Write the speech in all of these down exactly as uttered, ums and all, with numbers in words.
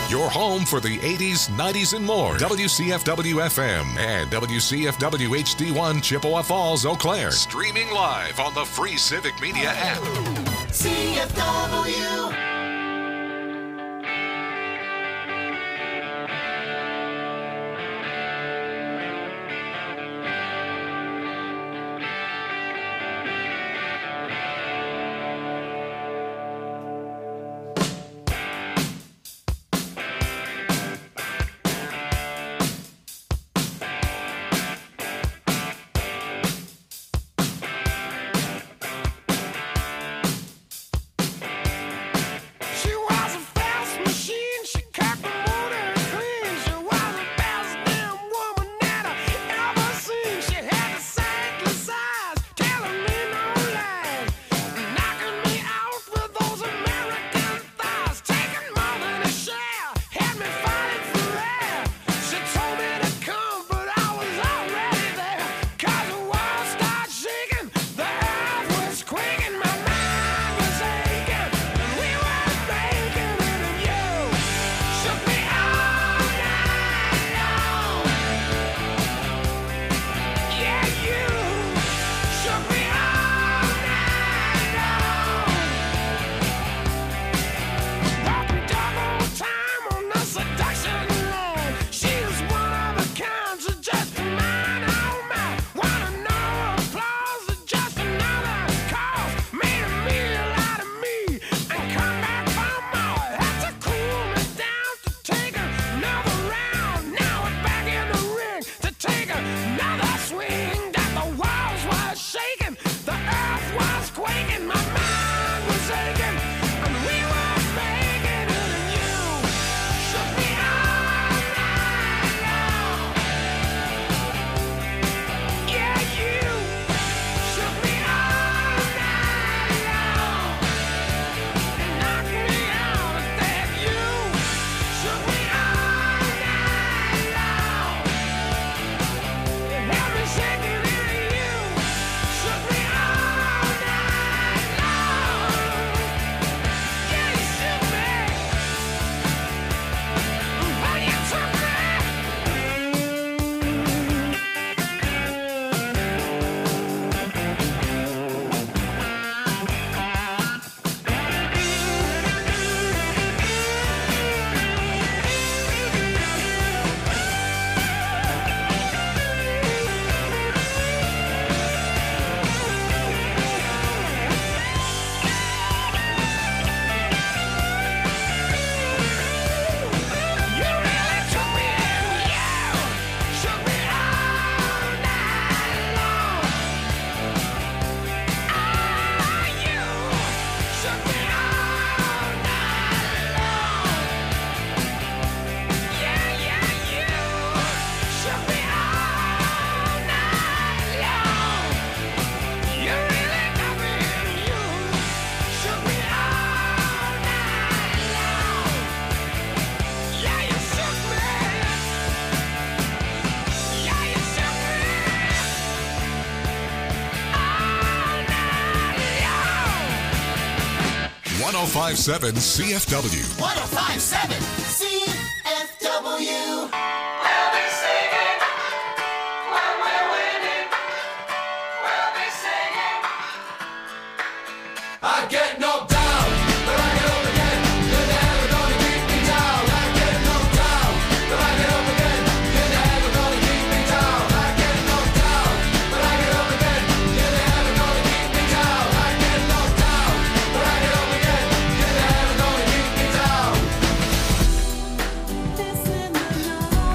Your home for the eighties, nineties, and more. W C F W F M and W C F W H D one Chippewa Falls, Eau Claire. Streaming live on the free Civic Media app. C F W. one oh five point seven C F W. one oh five point seven C F W. We'll be singing when we're winning. We'll be singing. I get knocked down, but I get up again. You're never gonna keep me down. I get knocked down, but I get up again. You're never gonna keep me down. I get knocked down, but I get up again. You're never gonna keep me down. I get knocked down, but I get up again. You're never gonna keep me down. This in the night.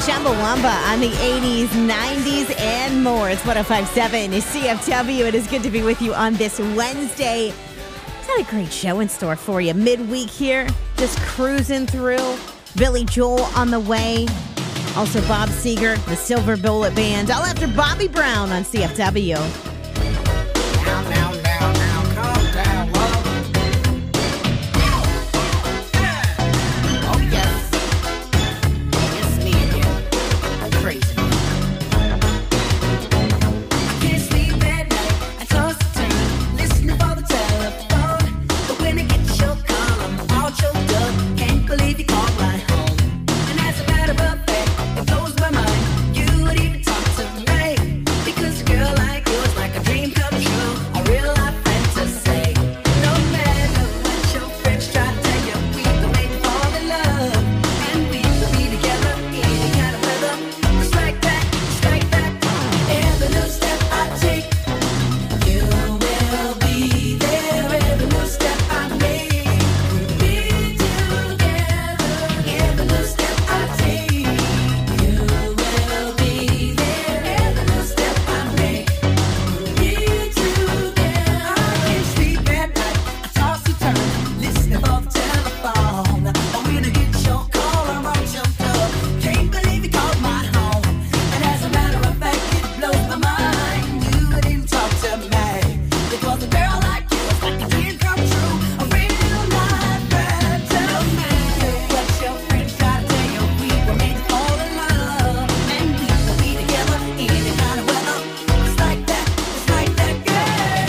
Chumbawamba on the eighties, nineties, and more. It's one oh five point seven C F W. It is good to be with you on this Wednesday. It's got a great show in store for you. Midweek here, just cruising through. Billy Joel on the way. Also Bob Seger, the Silver Bullet Band. All after Bobby Brown on C F W. Now, now, now, now, calm down, love. Oh, yes. It's me again. I'm crazy. I can't sleep at night. I toss and turn, listening for the telephone. But when I get your call, I'm all choked up. Can't believe you called my home. And as a matter of fact, it blows my mind. You would even talk to me. Because a girl like you is like a dream come true. A real life fantasy. No matter what your friends try to tell you, we gon' make you fall in love. And we will be together in any kind of weather. Just like that, just like that. Every little step I take, you will be there. Every little step I make, we'll be together. Every little step I take, you will be there. Every little step I make, we'll be together. I can't sleep at night. I toss and turn, listening for the telephone. But when I get your call, I'm all choked up. Can't believe you called my home. And as a matter of fact, it blows my mind. You would even talk to me. Because a girl like you is like a dream come true. A real life fantasy. No matter what your friends try to tell you, we were made to fall in love. And we will be together in any kind of weather. It's like that, it's like that, girl.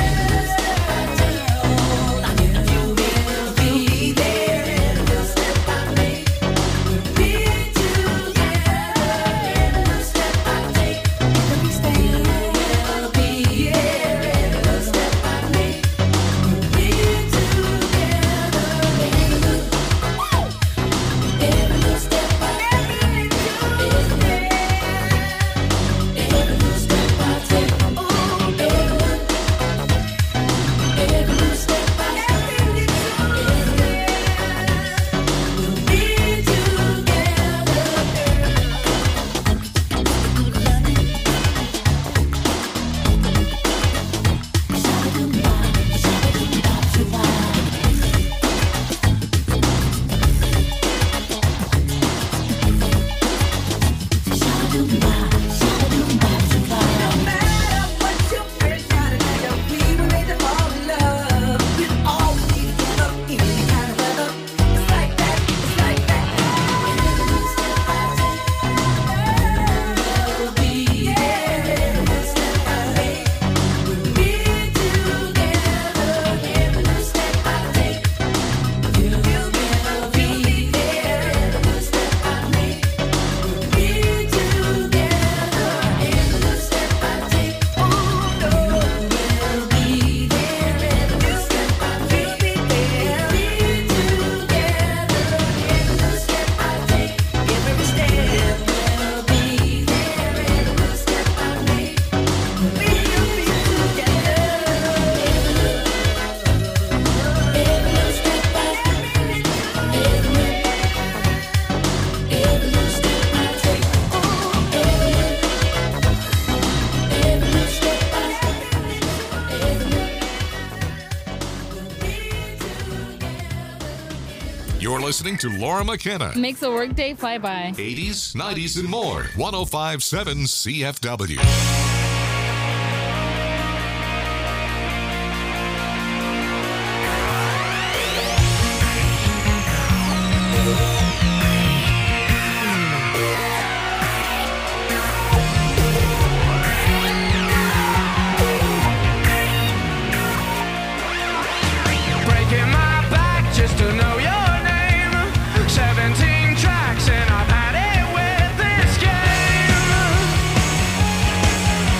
I knew you will be there. Every little step I make, we'll be together. Every little step I take, every step you will be here. Every little step I make, we'll be together. Every little, every little step I take, every little step I take, oh, every little, every little step I take, we'll be No matter what your friends try to tell you, we were made to fall in love. We'll always be together in any kind of weather. It's like that, it's like that. Every little step I take, we'll be there. Every little step I make, we'll be together. Every little step I take, you will be there. Every little step I make, we'll be together. Every little step I take, oh no, we'll be there. Every little step I take, we'll be there. Be together. Every little step I take, every step we'll be there. Every little step I make, we'll be together. Every little, every little step I take, every little, every little step I take, oh, every little, every little step I take, every little, we'll be together. You're listening to Laura McKenna. Makes a workday fly by. eighties, nineties, and more. one oh five point seven C F W. Breaking my back just to know your name. Seventeen tracks and I've had it with this game.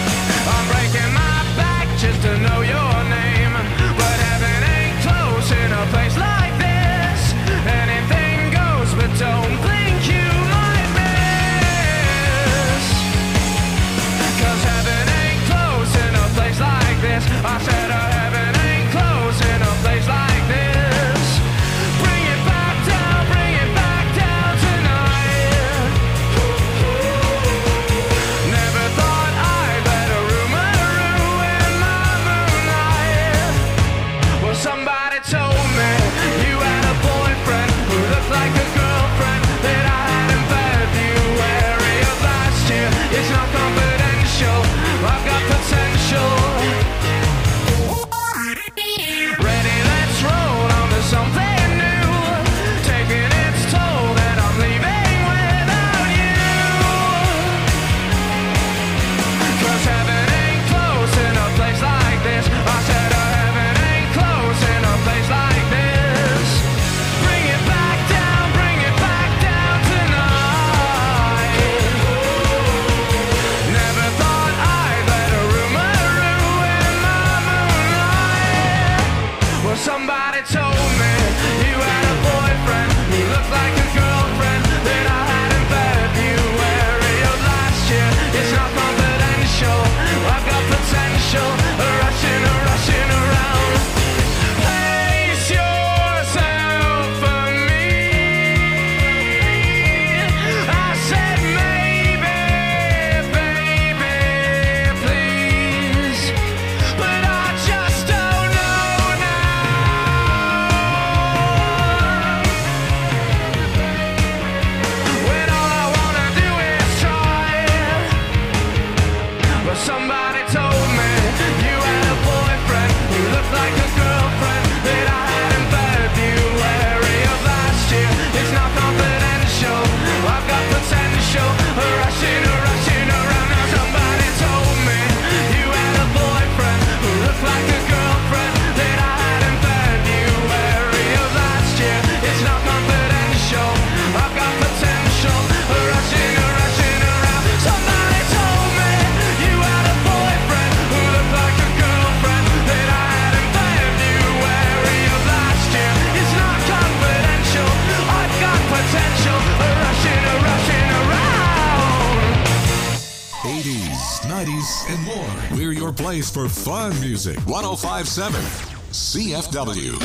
eighties, nineties, and more. We're your place for fun music. one oh five point seven C F W.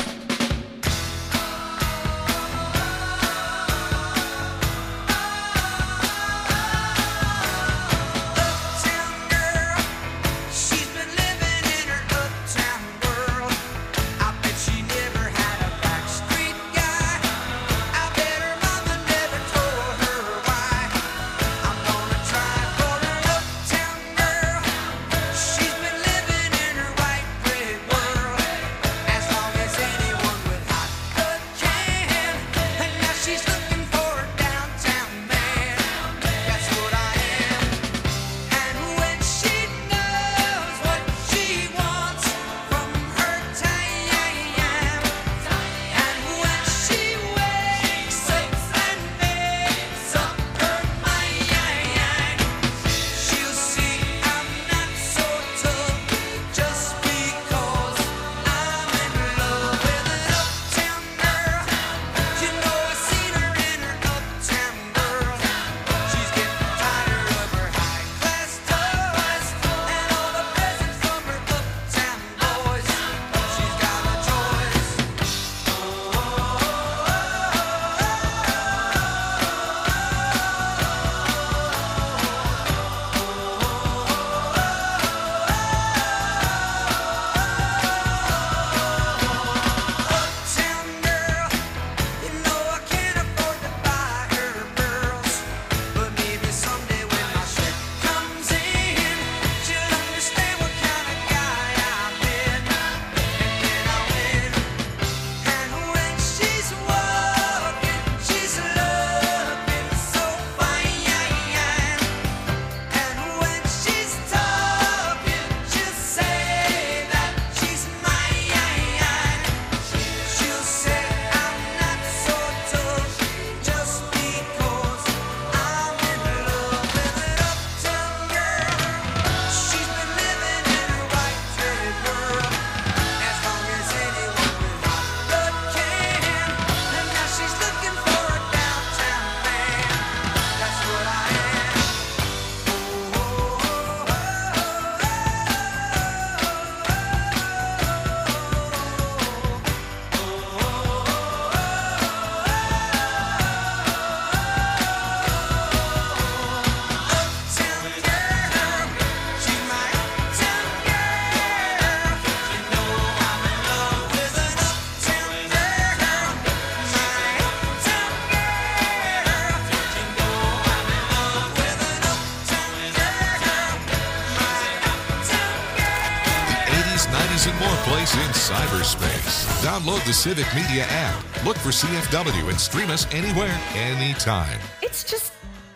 And more place in cyberspace. Download the Civic Media app. Look for C F W and stream us anywhere, anytime. It's just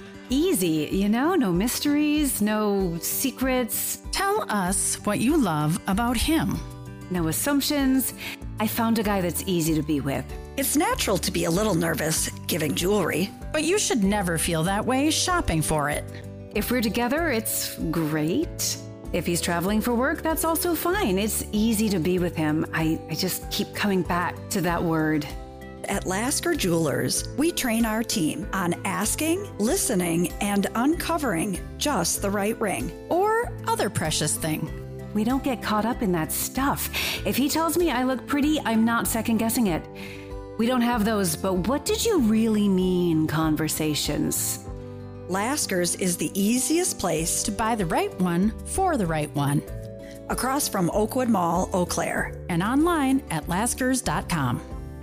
easy, you know? No mysteries, no secrets. Tell us what you love about him. No assumptions. I found a guy that's easy to be with. It's natural to be a little nervous giving jewelry. But you should never feel that way shopping for it. If we're together, it's great. If he's traveling for work, that's also fine. It's easy to be with him. I, I just keep coming back to that word. At Lasker Jewelers, we train our team on asking, listening, and uncovering just the right ring. Or other precious thing. We don't get caught up in that stuff. If he tells me I look pretty, I'm not second guessing it. We don't have those, but what did you really mean conversations. Lasker's is the easiest place to buy the right one for the right one. Across from Oakwood Mall, Eau Claire. And online at laskers dot com.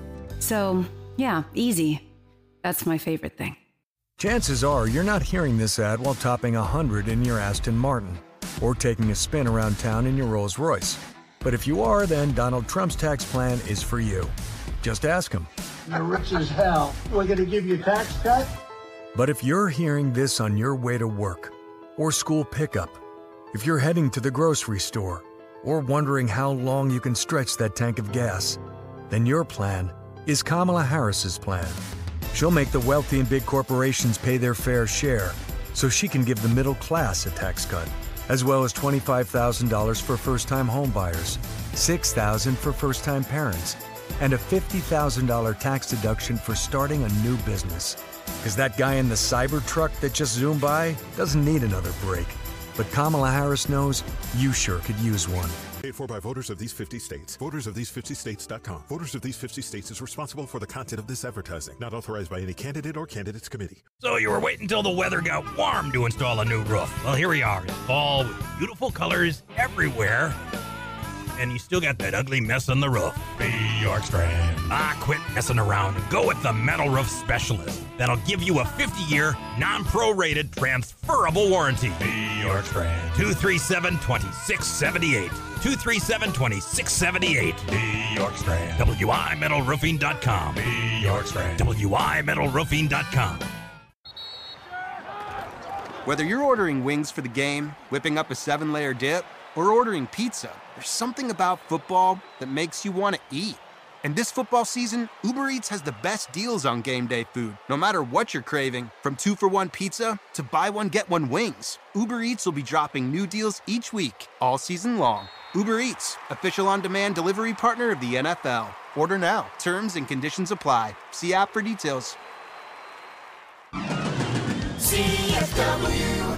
So, yeah, easy. That's my favorite thing. Chances are you're not hearing this ad while topping one hundred in your Aston Martin or taking a spin around town in your Rolls Royce. But if you are, then Donald Trump's tax plan is for you. Just ask him. You're rich as hell. We're going to give you a tax cut? But if you're hearing this on your way to work or school pickup, if you're heading to the grocery store or wondering how long you can stretch that tank of gas, then your plan is Kamala Harris's plan. She'll make the wealthy and big corporations pay their fair share so she can give the middle class a tax cut, as well as twenty-five thousand dollars for first-time homebuyers, six thousand dollars for first-time parents, and a fifty thousand dollars tax deduction for starting a new business. Because that guy in the Cybertruck that just zoomed by doesn't need another break. But Kamala Harris knows you sure could use one. Paid for by voters of these fifty states. Voters of these fifty states dot com. Voters of these fifty states is responsible for the content of this advertising. Not authorized by any candidate or candidates committee. So you were waiting until the weather got warm to install a new roof. Well, here we are in fall with beautiful colors everywhere. And you still got that ugly mess on the roof. Bjorkstrand. Ah, quit messing around and go with the Metal Roof Specialist. That'll give you a fifty-year, non-prorated, transferable warranty. Bjorkstrand. two three seven, two six seven eight. two three seven, two six seven eight. Bjorkstrand. W I metal roofing dot com. Bjorkstrand. W I metal roofing dot com. Whether you're ordering wings for the game, whipping up a seven-layer dip, or ordering pizza, there's something about football that makes you want to eat. And this football season, Uber Eats has the best deals on game day food. No matter what you're craving, from two for one pizza to buy one, get one wings, Uber Eats will be dropping new deals each week, all season long. Uber Eats, official on-demand delivery partner of the N F L. Order now. Terms and conditions apply. See app for details. C F W.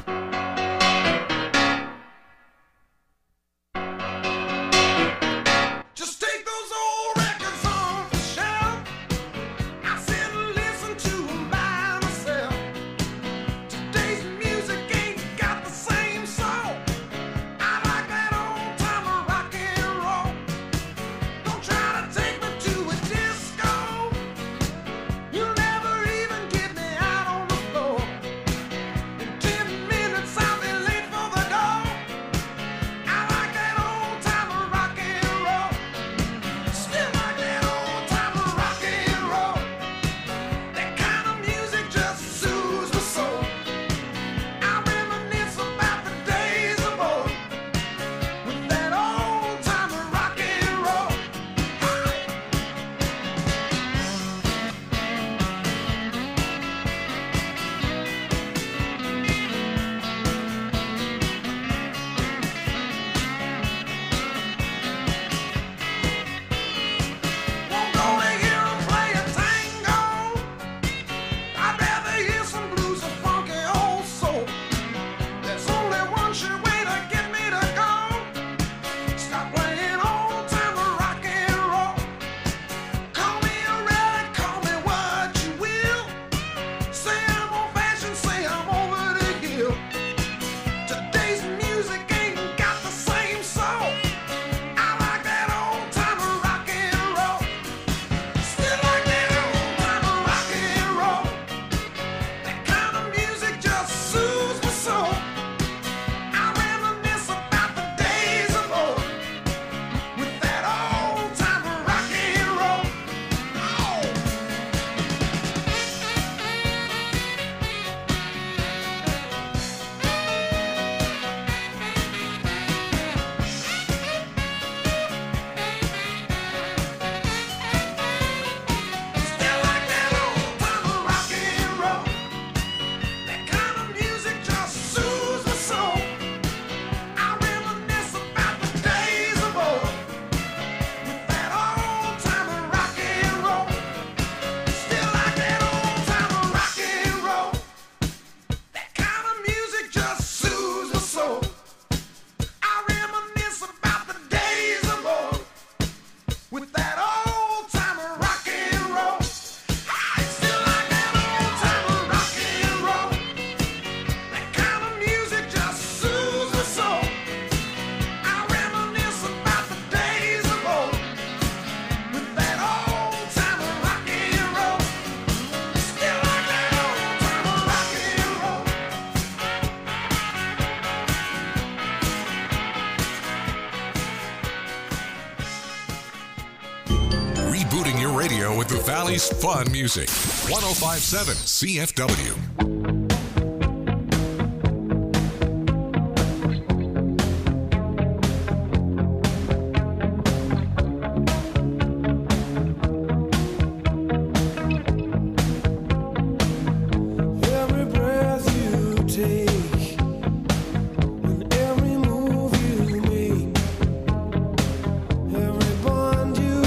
Rebooting your radio with the Valley's fun music. one oh five point seven C F W.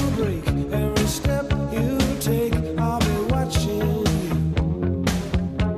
Step you take, I'll be watching you.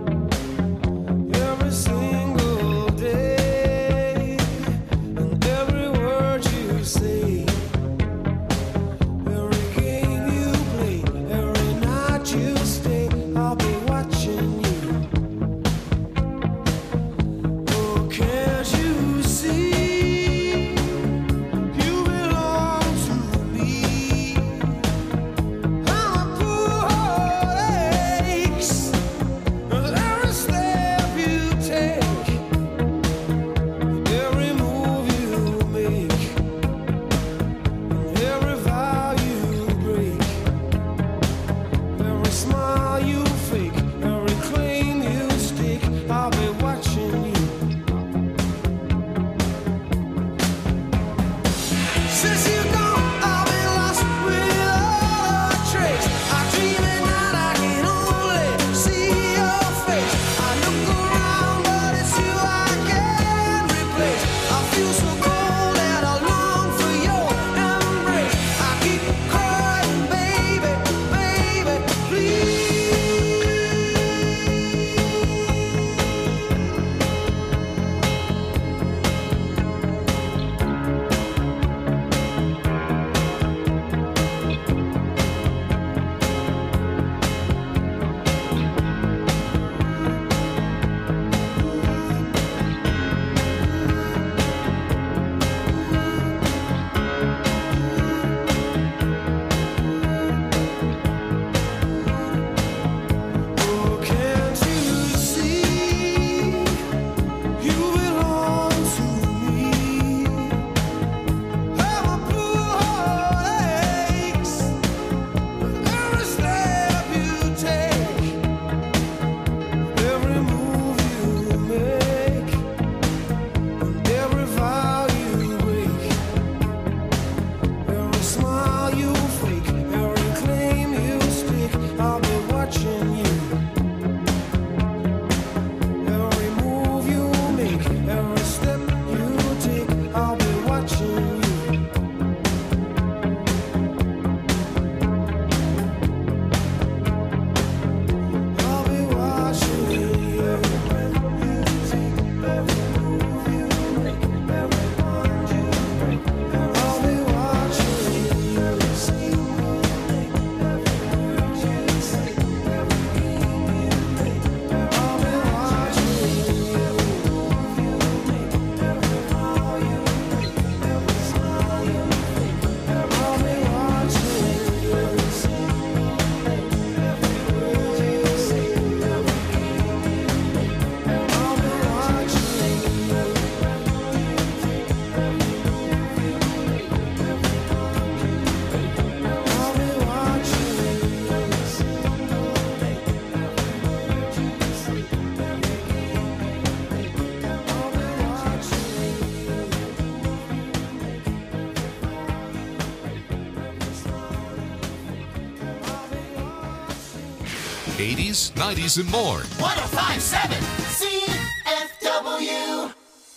eighties, nineties, and more. one oh five point seven C F W.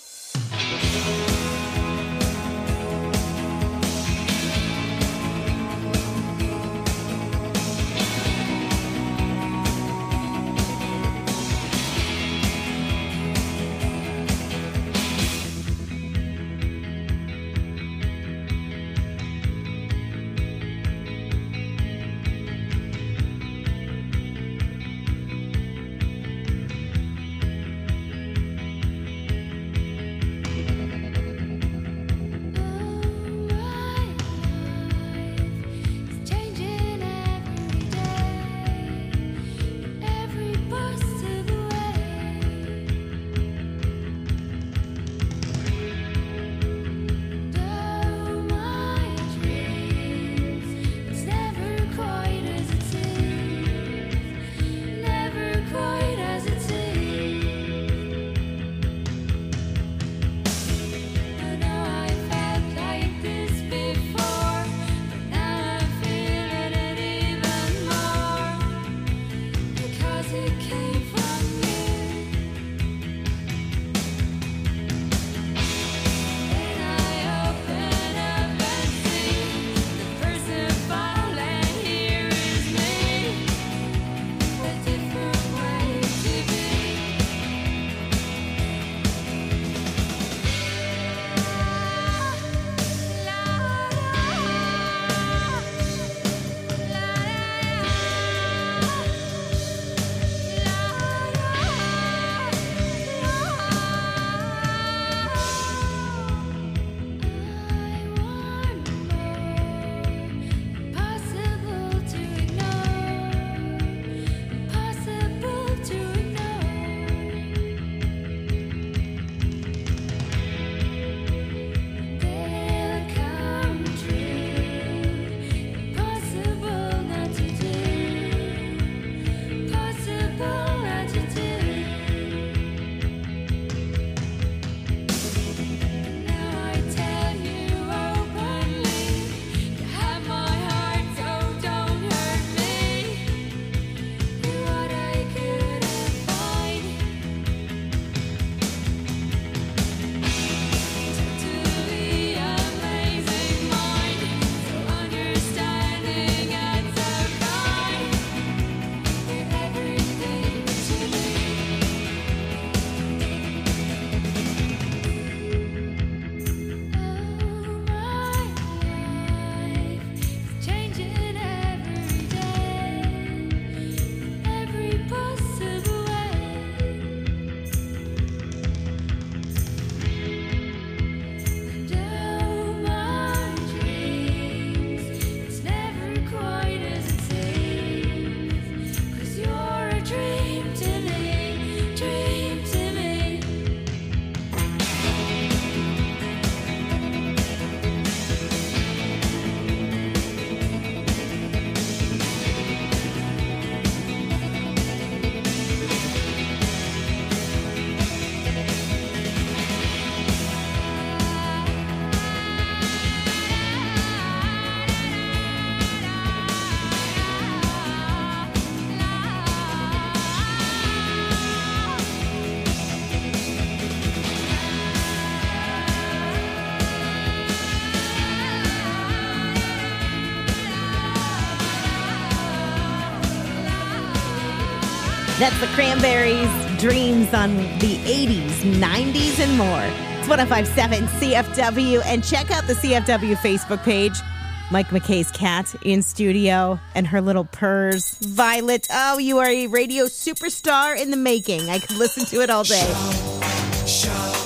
That's the Cranberries, Dreams on the eighties, nineties, and more. It's one oh five point seven C F W. And check out the C F W Facebook page. Mike McKay's cat in studio and her little purrs. Violet, oh, you are a radio superstar in the making. I could listen to it all day. Shout, shout,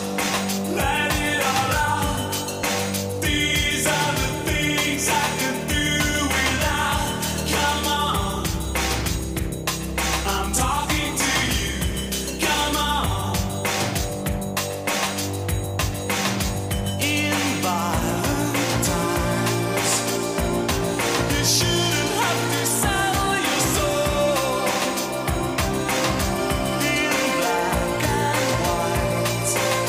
let it all out. These are the things I can do without. Come on, I'm talking to you. Come on. In violent times, you shouldn't have to sell your soul. In black and white,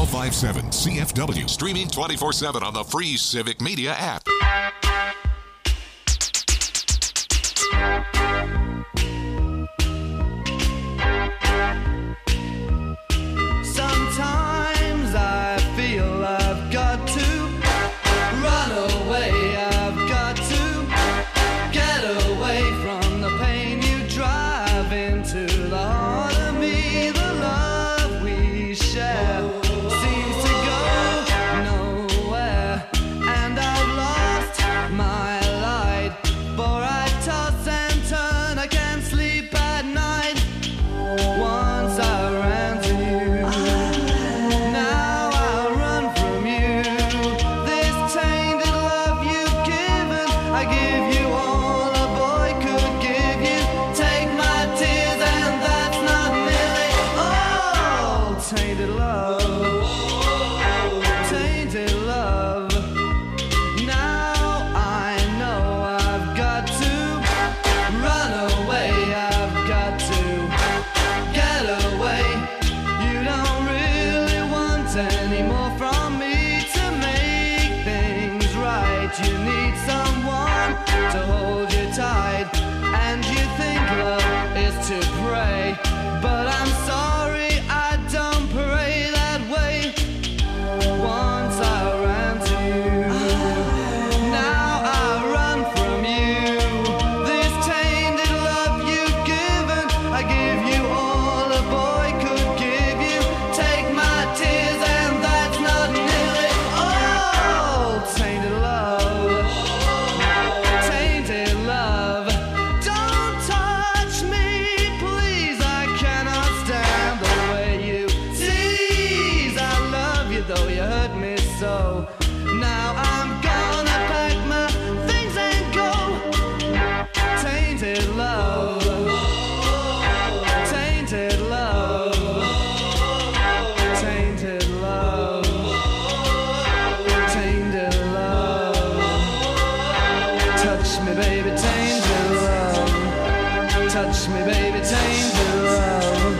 five seven C F W. Streaming twenty-four seven on the free Civic Media app. Sometimes I feel I've got to run away. I've got to get away from the pain you drive into the heart of me. The love we share seems to go nowhere, and I've lost my light. For I toss and turn, I can't sleep at night. Once I ran to you, now I run from you. This tainted love you've given, I give you all a boy could give you. Take my tears and that's not nearly all. Tainted love, tainted love. Now I know I've got to run away. I've got to get away. You don't really want any more from me to make things right. You need someone to hold you tight, and you think love is to pray. But I'm sorry, I don't pray that way. Once I ran to you, now I run from you. This tainted love you've given, I give you all a boy could give you. Take my tears and that's not nearly all. Tainted love, tainted love. Don't touch me, please. I cannot stand the way you tease. I love you though you hurt me so. Now I'm gonna pack my things and go. Tainted love, tainted love, tainted love, tainted love. Touch me, baby, tainted love. Touch me, baby, tainted love.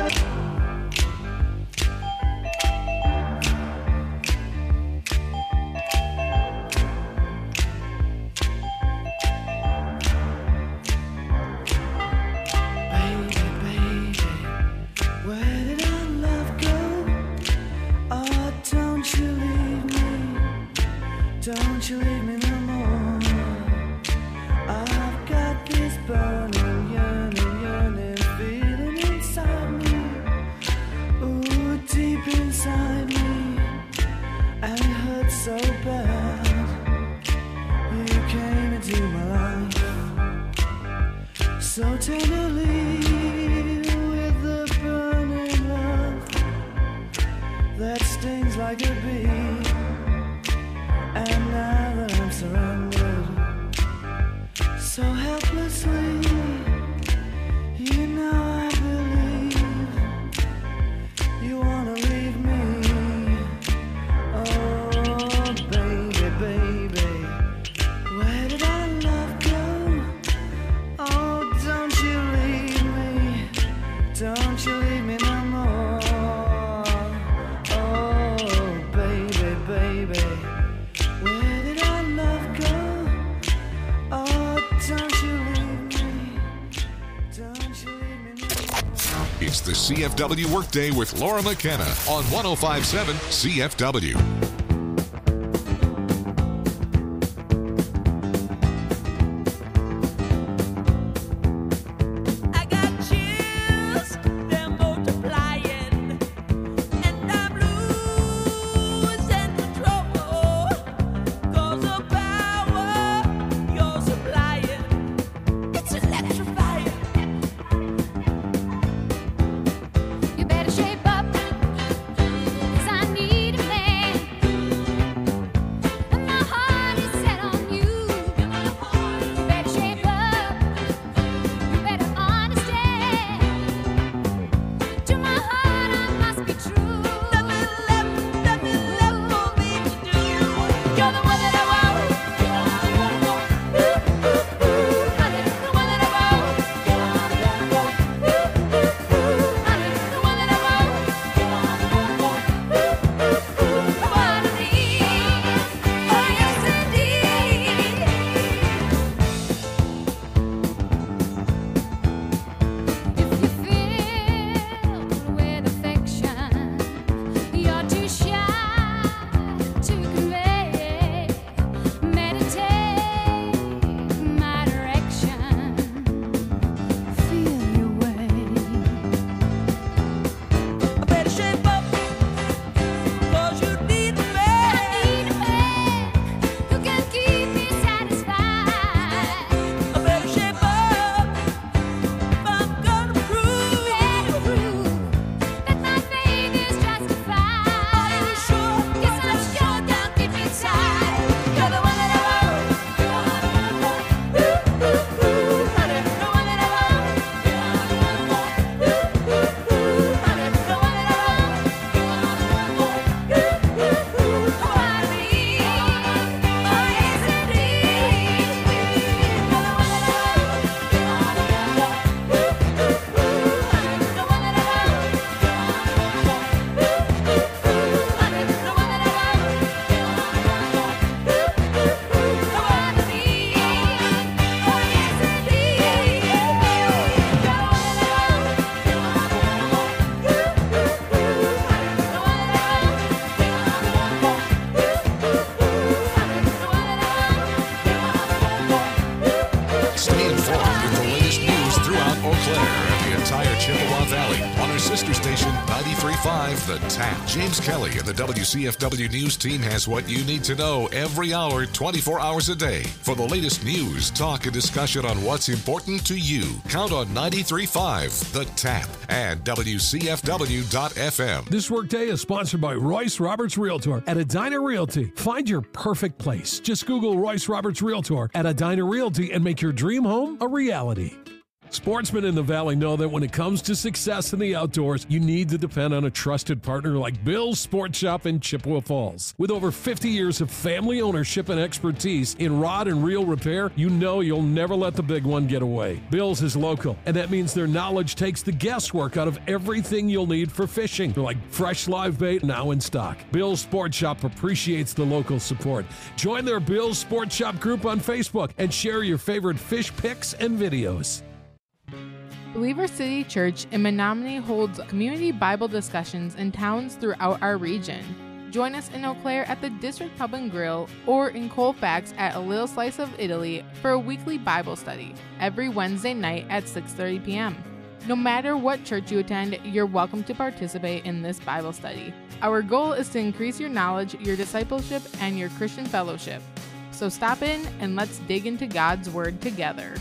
Baby, baby, where did our love go? Oh, don't you leave me, don't you leave me no more. I've got this burning, yearning, yearning feeling inside me. Ooh, deep inside me, and it hurts so bad. You came into my life so tenderly, with the burning love that stings like a bee. And now that I'm surrounded so helplessly, you know I believe you wanna leave me. Oh, baby, baby, where did our love go? Oh, don't you leave me, don't you leave me no more. Oh, baby, baby, where did our love go? Oh, don't you leave me, don't you leave me no more. It's the C F W Workday with Laura McKenna on one oh five point seven C F W. I got chills, they're multiplying, and I'm losing control. 'Cause the power you're supplying, it's electrifying. You better shape up, 'cause I need a man. sister station ninety-three point five The Tap. James Kelly and the W C F W News team has what you need to know every hour, twenty-four hours a day. For the latest news, talk, and discussion on what's important to you, count on ninety-three point five The Tap and W C F W dot F M. This workday is sponsored by Royce Roberts Realtor at Edina Realty. Find your perfect place. Just Google Royce Roberts Realtor at Edina Realty and make your dream home a reality. Sportsmen in the Valley know that when it comes to success in the outdoors, you need to depend on a trusted partner like Bill's Sport Shop in Chippewa Falls. With over fifty years of family ownership and expertise in rod and reel repair, you know you'll never let the big one get away. Bill's is local, and that means their knowledge takes the guesswork out of everything you'll need for fishing, like fresh live bait now in stock. Bill's Sport Shop appreciates the local support. Join their Bill's Sport Shop group on Facebook and share your favorite fish pics and videos. Believer City Church in Menominee holds community Bible discussions in towns throughout our region. Join us in Eau Claire at the District Pub and Grill or in Colfax at A Little Slice of Italy for a weekly Bible study every Wednesday night at six thirty p.m. No matter what church you attend, you're welcome to participate in this Bible study. Our goal is to increase your knowledge, your discipleship, and your Christian fellowship. So stop in and let's dig into God's Word together.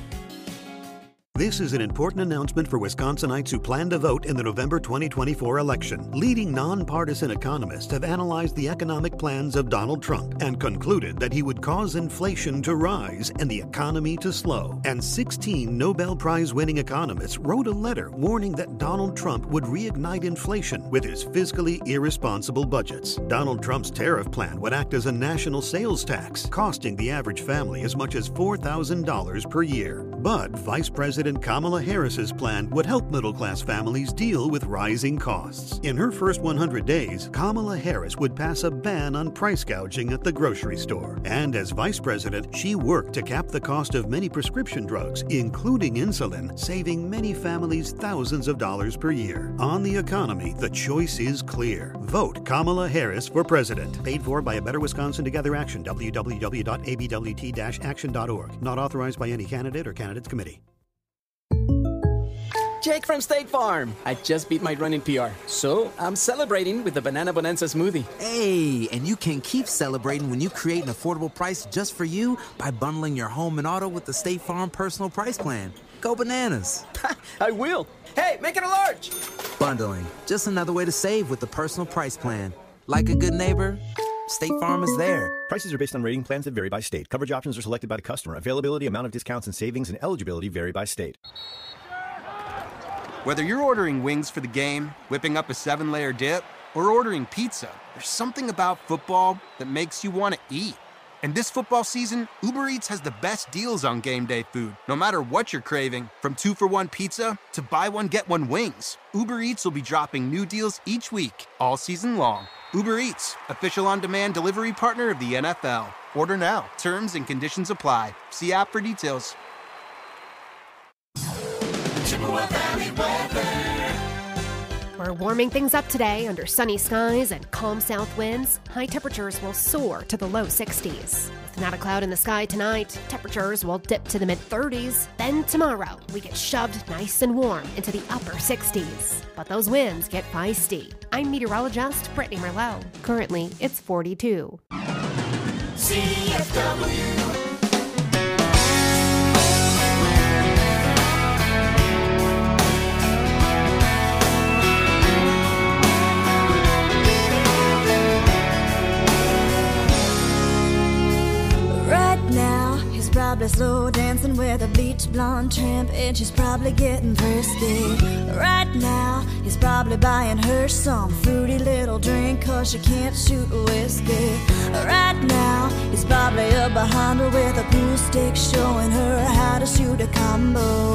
This is an important announcement for Wisconsinites who plan to vote in the November twenty twenty-four election. Leading nonpartisan economists have analyzed the economic plans of Donald Trump and concluded that he would cause inflation to rise and the economy to slow. And sixteen Nobel Prize-winning economists wrote a letter warning that Donald Trump would reignite inflation with his fiscally irresponsible budgets. Donald Trump's tariff plan would act as a national sales tax, costing the average family as much as four thousand dollars per year. But Vice President Kamala Harris's plan would help middle-class families deal with rising costs. In her first one hundred days, Kamala Harris would pass a ban on price gouging at the grocery store. And as vice president, she worked to cap the cost of many prescription drugs, including insulin, saving many families thousands of dollars per year. On the economy, the choice is clear. Vote Kamala Harris for president. Paid for by A Better Wisconsin Together Action, w w w dot a b w t dash action dot org. Not authorized by any candidate or candidates committee. Jake from State Farm. I just beat my run in P R, so I'm celebrating with the Banana Bonanza smoothie. Hey, and you can keep celebrating when you create an affordable price just for you by bundling your home and auto with the State Farm Personal Price Plan. Go bananas. I will. Hey, make it a large. Bundling, just another way to save with the Personal Price Plan. Like a good neighbor, State Farm is there. Prices are based on rating plans that vary by state. Coverage options are selected by the customer. Availability, amount of discounts and savings, and eligibility vary by state. Whether you're ordering wings for the game, whipping up a seven-layer dip, or ordering pizza, there's something about football that makes you want to eat. And this football season, Uber Eats has the best deals on game day food. No matter what you're craving, from two for one pizza to buy one, get one wings, Uber Eats will be dropping new deals each week, all season long. Uber Eats, official on-demand delivery partner of the N F L. Order now. Terms and conditions apply. See app for details. Chippewa Valley weather. We're warming things up today under sunny skies and calm south winds. High temperatures will soar to the low sixties. With not a cloud in the sky tonight, temperatures will dip to the mid-thirties. Then tomorrow, we get shoved nice and warm into the upper sixties. But those winds get feisty. I'm meteorologist Brittany Merlot. Currently, it's forty-two. C F W. Probably slow dancing with a bleach blonde tramp, and she's probably getting frisky. Right now, he's probably buying her some fruity little drink, cause she can't shoot whiskey. Right now, he's probably up behind her with a pool stick, showing her how to shoot a combo.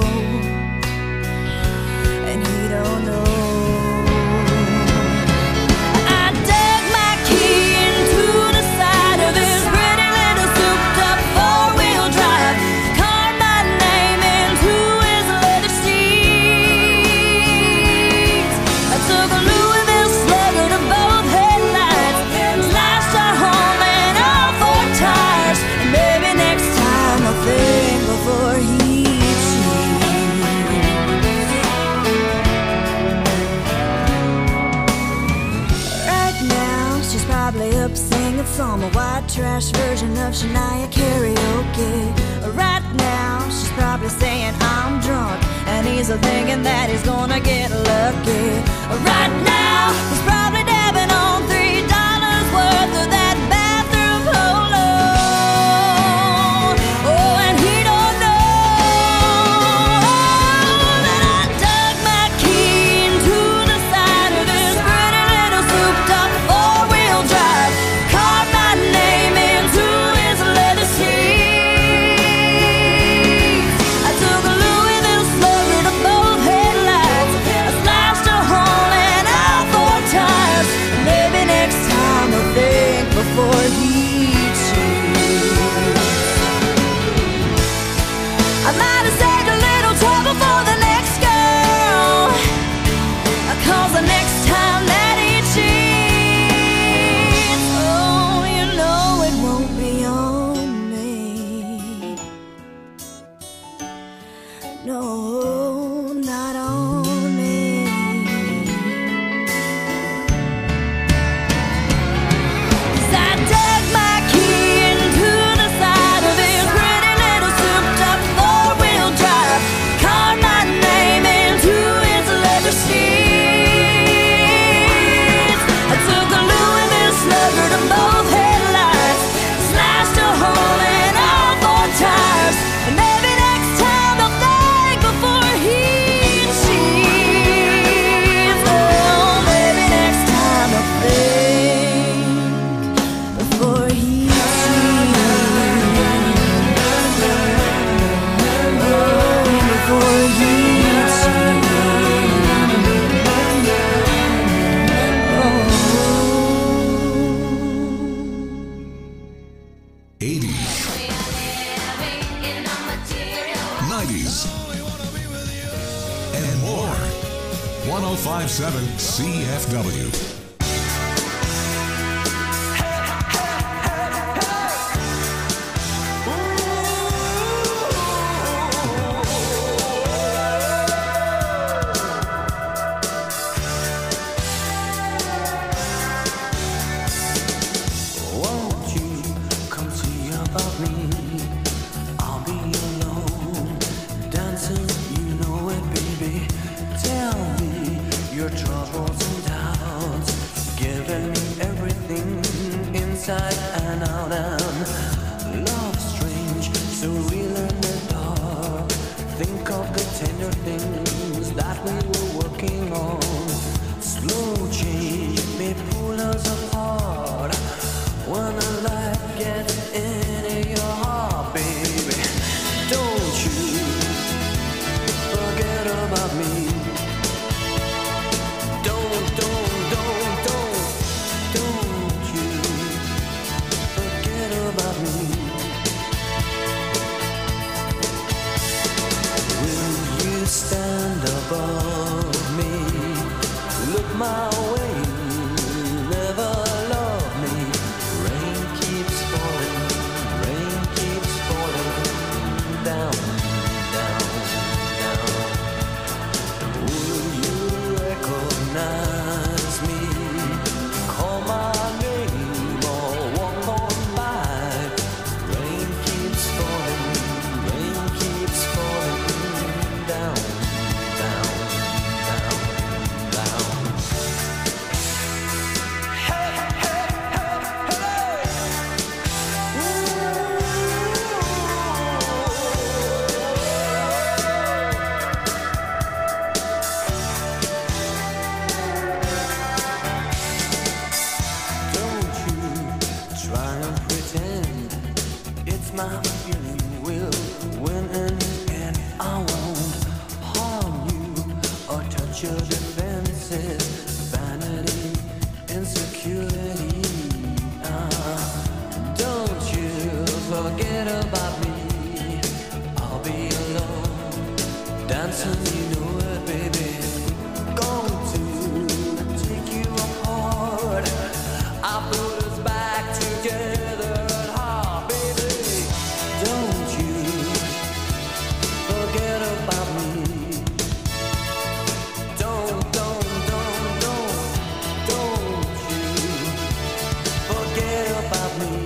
And he don't know. I dug my key into the side of his pretty little souped up four-wheel drive, carved my name into his leather seats. I took a Louisville Slugger to both headlights, slashed our home and all four tires. And maybe next time I'll think before he cheats. from a white trash version of Shania karaoke. Right now, she's probably saying I'm drunk, and he's thinking that he's gonna get lucky. Right now, he's probably dabbing on three dollars worth of that bathroom polo. Oh, and he don't know that I dug my key into the side of this pretty little souped-up four-wheel drive, carved my name into his leather seats. I took a Louisville slugger to both headlights. I slashed a hole in all four tires. Maybe next time I'll think before he cheats. I might have saved a little trouble for the next girl, 'cause the next time that he cheats, oh, you know it won't be on me. No, not on me. 'Cause I dug my key into the side of his pretty little souped-up four-wheel drive, carved my name into his leather seats. I took a Louisville slugger to both headlights, slashed a hole in all four tires, and maybe next time I'll think before he cheats. Oh, maybe next time I'll think before he cheats. Oh, before he eighties, nineties, and more. one oh five point seven C F W. Won't you come see about me? I'll be alone, dancing, you know it, baby. Tell me your troubles and doubts, giving me everything inside and out. And love strange, so real in the dark. Think of the tender things that we were working on. Slow change may pull us apart. When the light gets into your heart, baby, don't you forget about me. Don't, don't, don't, don't, don't you forget about me. Will you stand above me? Look my way, never love me. Rain keeps falling, rain keeps falling down, down, down. Will you recognize me? Call my name or walk on by. Rain keeps falling, rain keeps falling down, down, down, down. Don't you try and pretend it's my feeling will win in the end. I won't harm you or touch your defenses, vanity, insecurity. Ah, don't you forget about me. I'll be alone, dancing, you know it, baby. Going to take you apart. I put us back together at heart, baby. Don't you forget about me. Don't, don't, don't, don't, don't you forget about me.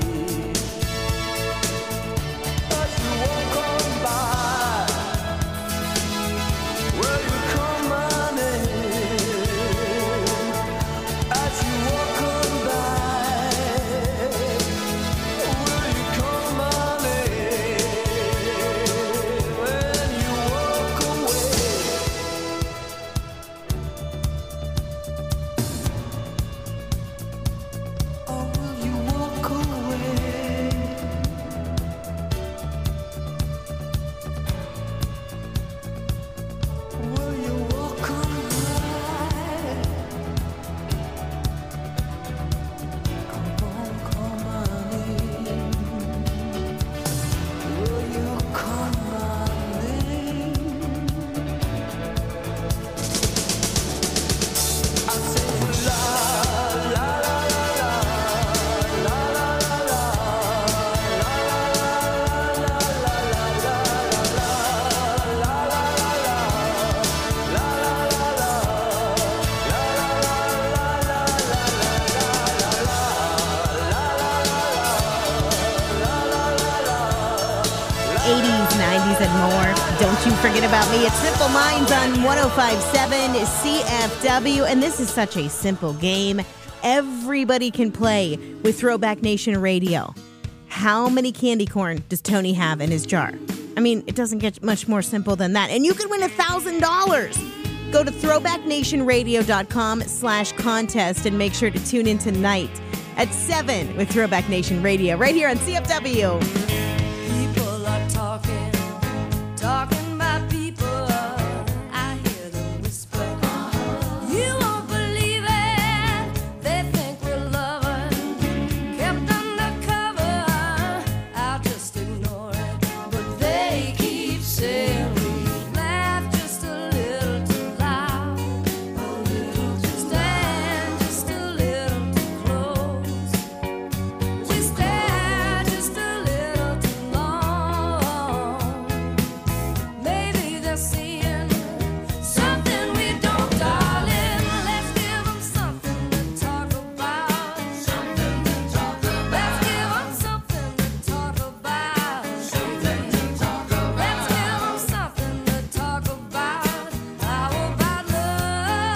Don't You Forget About Me. It's Simple Minds on one oh five point seven C F W. And this is such a simple game. Everybody can play with Throwback Nation Radio. How many candy corn does Tony have in his jar? I mean, it doesn't get much more simple than that. And you can win one thousand dollars. Go to throwbacknationradio.com slash contest and make sure to tune in tonight at seven with Throwback Nation Radio right here on C F W. People are talking, talking about people. I hear them whisper. You won't believe it. They think we're loving, kept undercover. I'll just ignore it, but they keep saying we laugh just a little too loud, a little too stand just a little too close. We stare just a little too long. Maybe they're seeing something we don't, darling. Let's give them something to talk about. Something to talk about. Let's give them something to talk about. Something to talk about. Let's give them something to talk about. How about love?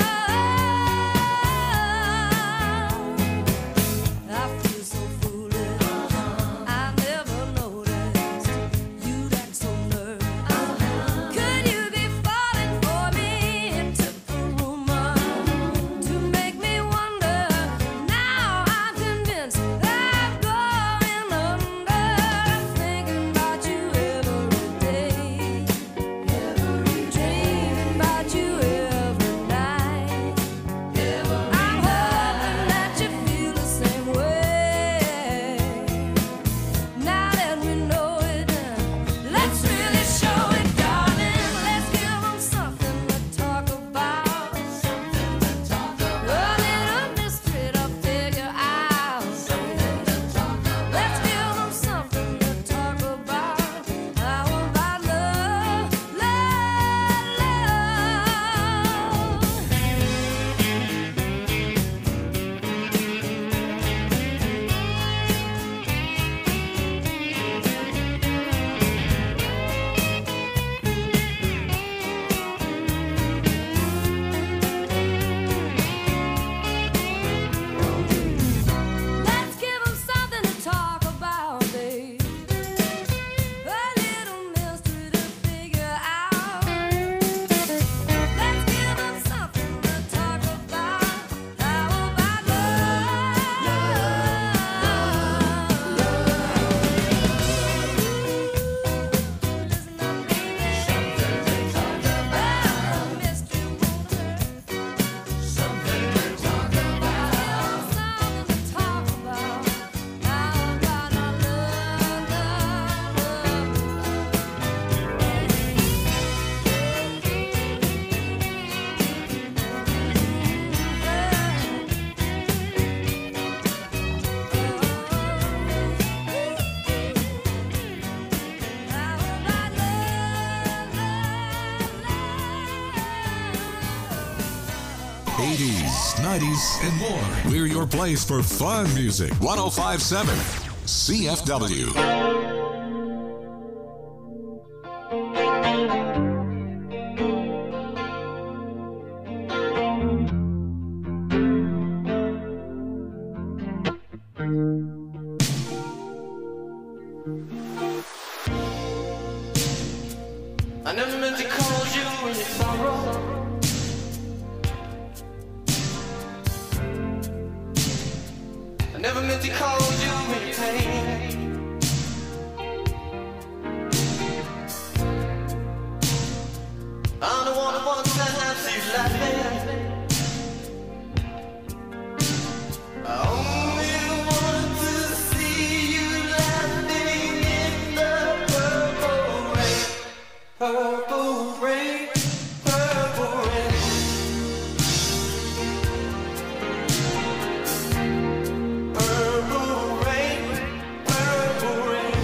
I feel so foolish. I never noticed you'd act so nervous. Could you be falling for me? It took a rumor to make me wonder. Now I'm convinced I'm going under. Thinking about you every day, dreaming about you every night. I'm hoping that you feel the same way. Now that we know it, let's really show it, darling. Let's give them something to talk about. Something to talk about. A little mystery to figure out. Something to talk about. Let's give them something to talk about. How about love, love, let's give them something to talk about, babe. A little mystery to figure out. Let's give them something to talk about. How about eighties, nineties, and more. We're your place for fun music. one oh five point seven C F W. I never meant to call you in your sorrow. I never meant to call you in your pain. I'm the one who wants to have you laughing. I only want to see you laughing in the purple rain. Purple rain, purple rain. Purple rain, purple rain.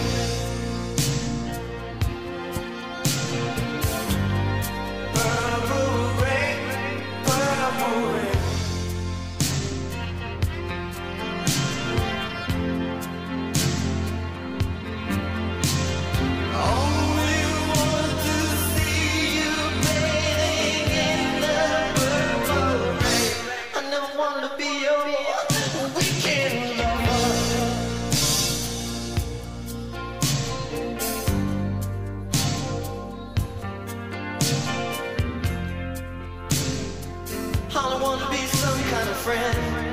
Purple rain, purple rain. Only want to see All I wanna be some kind of friend.